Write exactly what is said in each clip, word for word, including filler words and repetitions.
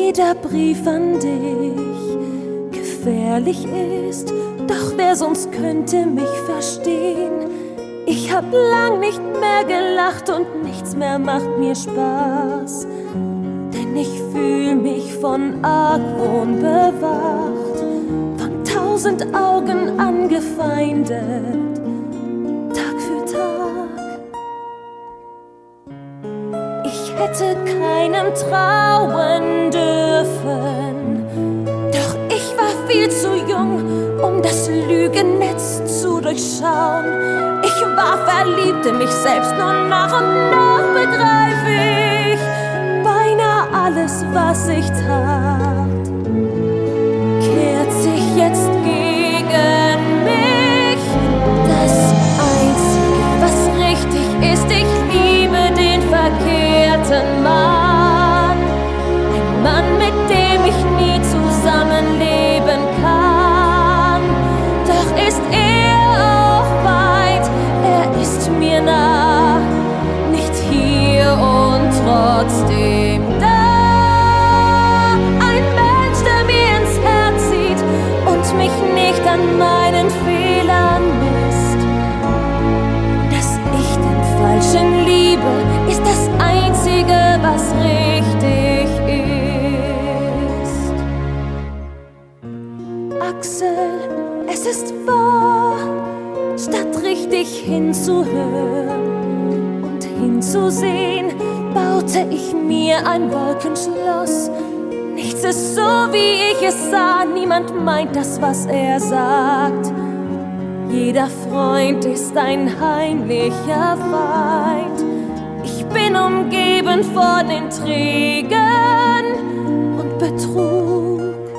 jeder Brief an dich gefährlich ist, doch wer sonst könnte mich verstehen? Ich hab lang nicht mehr gelacht und nichts mehr macht mir Spaß, denn ich fühl mich von Argwohn bewacht, von tausend Augen angefeindet, Tag für Tag. Ich hätte keinem trauen dürfen, doch ich war viel zu jung, um das Lügennetz zu durchschauen. Ich war verliebt in mich selbst, nur nach und nach begreif ich beinahe alles, was ich tat, kehrt sich jetzt gegen mich. Das Einzige, was richtig ist, ich liebe den verkehrten Mann. Ein Mann, mit dem ich nie zusammenleben kann. Doch ist er auch weit, er ist mir nah, nicht hier und trotzdem da. Ein Mensch, der mir ins Herz sieht und mich nicht an meinen Fehlern misst. Dass ich den Falschen liebe, ist das Einzige, was richtig ist. Axel, es ist wahr, statt richtig hinzuhören und hinzusehen, baute ich mir ein Wolkenschloss. Nichts ist so, wie ich es sah, niemand meint das, was er sagt. Jeder Freund ist ein heimlicher Feind. Ich bin umgeben von Intrigen und Betrug.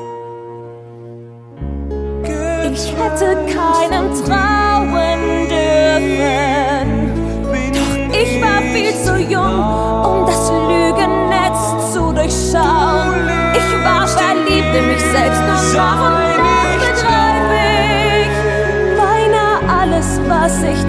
Ich hätte keinem trauen dürfen, doch ich war viel zu jung, um das Lügennetz zu durchschauen. Ich war verliebt in mich selbst, nur nach und nach begreif ich beinahe alles, was ich